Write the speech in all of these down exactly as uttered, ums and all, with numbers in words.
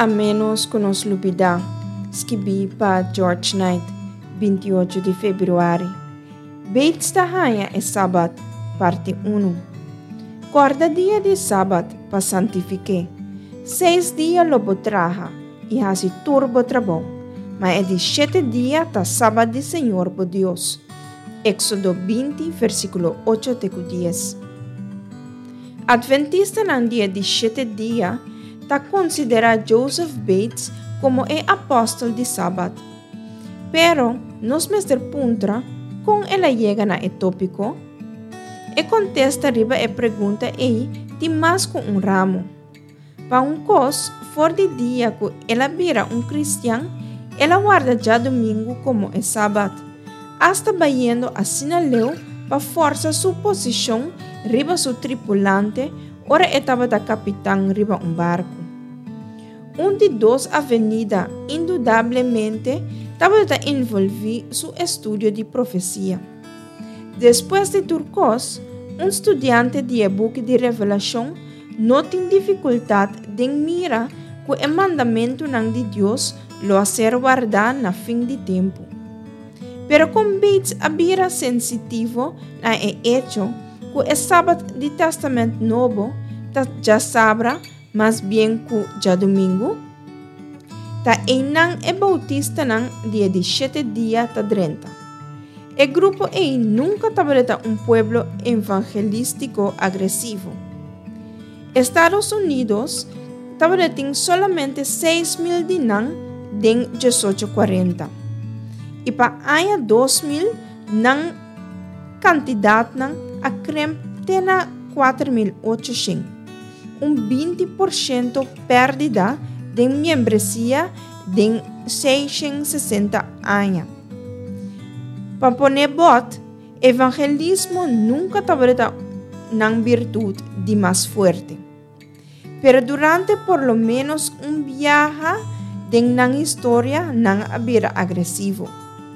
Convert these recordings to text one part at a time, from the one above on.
A menos que nos lupida, escrevi para George Knight, vinte e oito de fevereiro. Bates da Rainha é sábado, parte um. Quarta dia de sábado para santificar. Seis dias lobo traja e hasi turbo trabão, mas é de sete dias tá sábado de Senhor por Deus. Éxodo vinte, versículo oito até dez. Adventista no dia de sete dias tá considera Joseph Bates como é apóstolo de sábado. Pero, nos mestre puntra, com ela chega na etópico, e contesta riba e pergunta ei, ti mais com um ramo. Pa um cos, for de dia que ela vira um cristiano, ela guarda já domingo como é sábado. Hasta bayendo assinaleu pa força sua posição riba su tripulante, ora estava da capitão riba um barco. Um de duas avenidas, indudablemente, estava a envolver su estudo de profecia. Depois de Turcos, um estudante de book de revelação não tem dificuldade de mirar que o mandamento de Deus lo a ser guardado na fim de tempo. Pero com Bates habira sensitivo na e hecho que o sábado do Testamento Novo já sabra mas bem que já domingo, ta enang e bautista nang dia de sete dia ta trinta. E grupo e nunca tabareta um pueblo evangelístico agresivo. Estados Unidos tabareting solamente seis mil dinang den dezoito quarenta. E pa aya dois mil nang quantidade nang akremte na quatro mil oitocentos. Um vinte por cento perdida de membresia de seiscentos e sessenta anos. Para poner bot, evangelismo nunca tabreta nan virtude de mais forte. Pero durante por lo menos um viaje de nan história nan habira agressivo.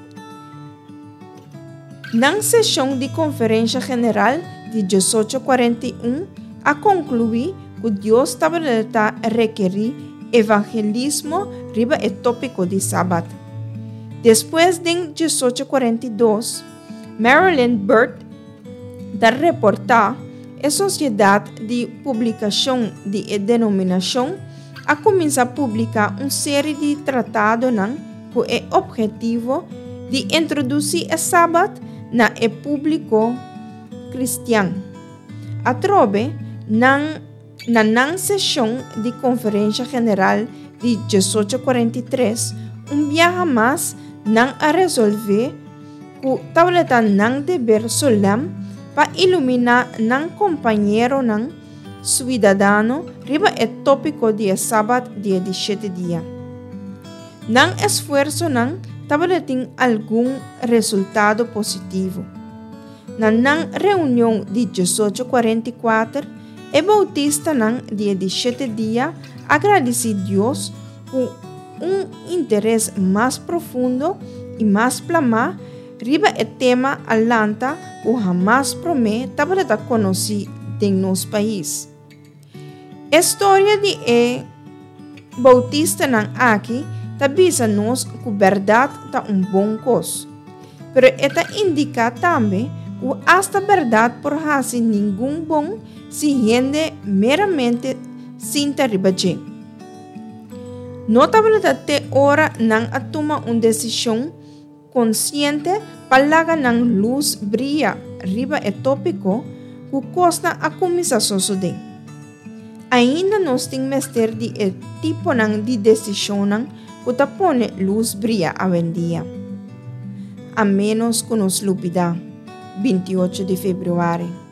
Nan sessão de conferência general de dezoito quarenta e um a concluir que Deus estava a requerir evangelismo riba e tópico de sábado. Depois de dezoito quarenta e dois, Marilyn Burt da reportar a Sociedade de Publicação de Denominação a começar a publicar uma série de tratados com o objetivo de introduzir o sábado na e público cristiano. A trobe, na na nan sessão de conferência general de dezoito quarenta e três, um viaja mais não a resolver que tableta não dever solam para iluminar nan companheiro nan cidadano riba é tópico de sábado dia de sete dia. Nan esforço nan tabletin algum resultado positivo. Na nan reunião de dezoito quarenta e quatro, e Bautista nang dia de sete dia agradeci Deus por um interesse mais profundo e mais plamar riba e tema alanta que jamais promete tabreta conhecer em nosso país. A história de e Bautista nang aqui tabisa nos que verdade tá um bom coisa, pero eta indica também que hasta verdade por hasi nenhum bom se rende meramente sem ribaje. Notável até hora não a toma uma decisão consciente para nang luz brilha riba e tópico que costa a começar a suceder. Ainda nós temos mestre de e tipo nang de decisão nang que tapone luz brilha a vendia. A menos que nos lupida, vinte e oito de fevereiro.